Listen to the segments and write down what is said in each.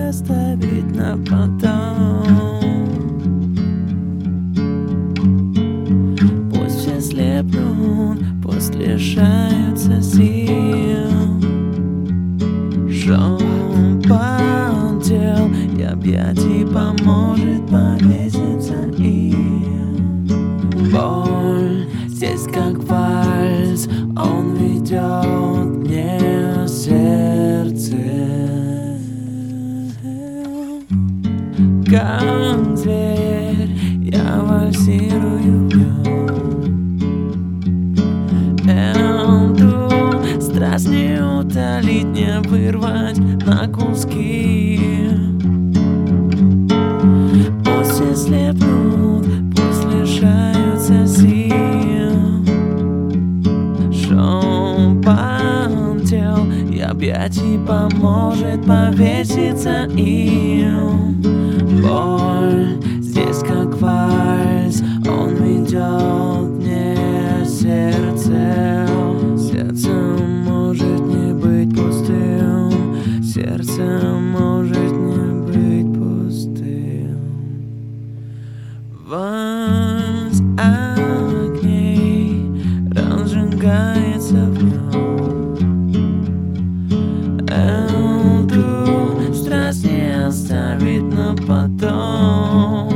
оставить на потом. Пусть все слепнут, пусть лишаются сил. Шепотел и объятий поможет повеситься им. Боль здесь как вальс, он ведет мне сердце. Как зверь я вальсирую в нем. Эту страсть не утолить, не вырвать на куски. Пусть все слепнут, пусть лишаются сил. Шепотел и объятий поможет повеситься им. Боль здесь как вальс, он ведет мне сердце. Сердце может не быть пустым, сердце может не быть пустым. Вальс огней разжигается в нем. Эту страсть не оставить на потом.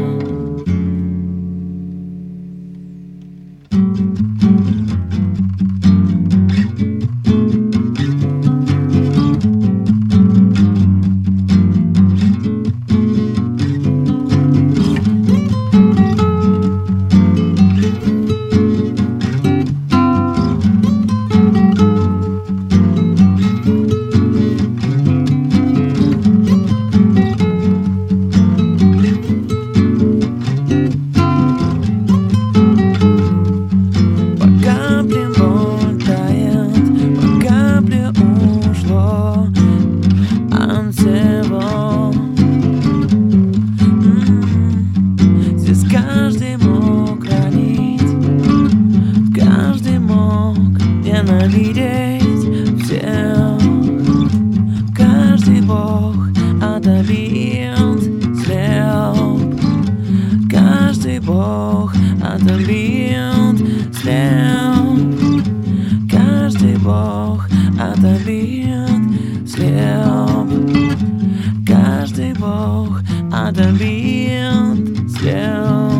Здесь каждый мог ранить, каждый мог ненавидеть всех. Каждый бог отдалит слеп. Каждый бог отдалит слеп. Каждый бог отдалит слеп. Каждый бог отдалит слеп.